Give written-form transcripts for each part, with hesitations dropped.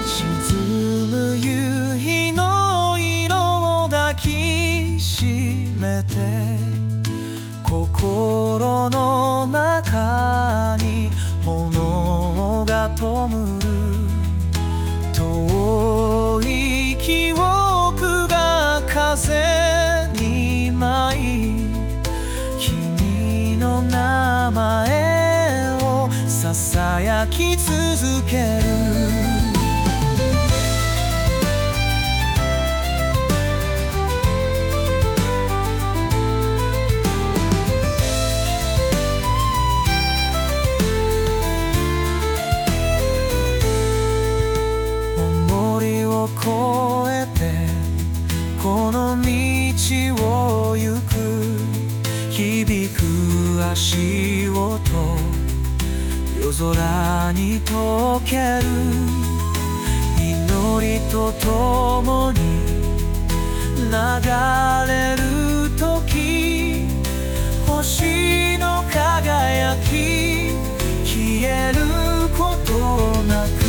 沈む夕日の色を抱きしめて、心の中に炎が灯る。遠い記憶が風に舞い、君の名前を囁き続ける。越えてこの道を行く、響く足音、夜空に溶ける。祈りとともに流れる時、星の輝き消えることなく、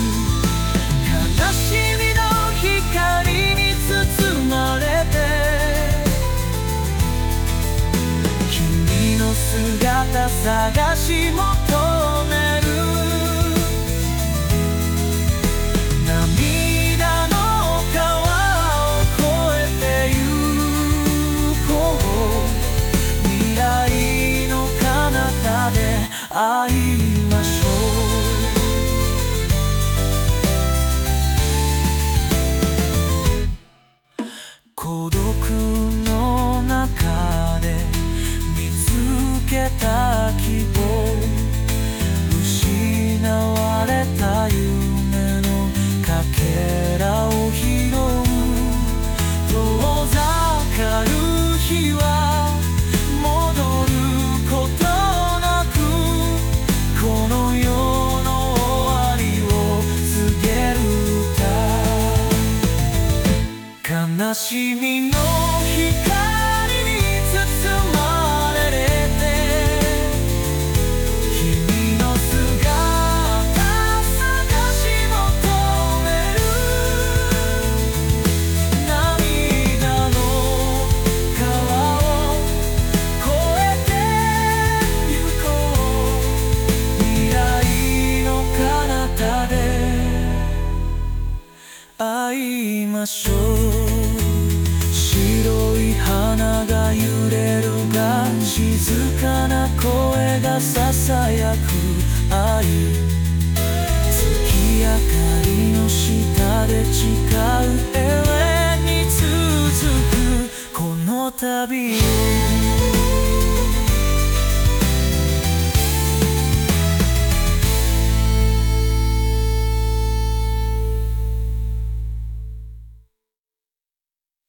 姿探し求める。涙の川を越えてゆこう。未来の彼方で会いましょう。孤独の中で見つけた希望、失われた夢のかけらを拾う。遠ざかる日は戻ることなく、この世の終わりを告げる歌。悲しみの光に包まれて、会いましょう。白い花が揺れるが、静かな声がささやく愛。月明かりの下で誓う永遠に続くこの旅を。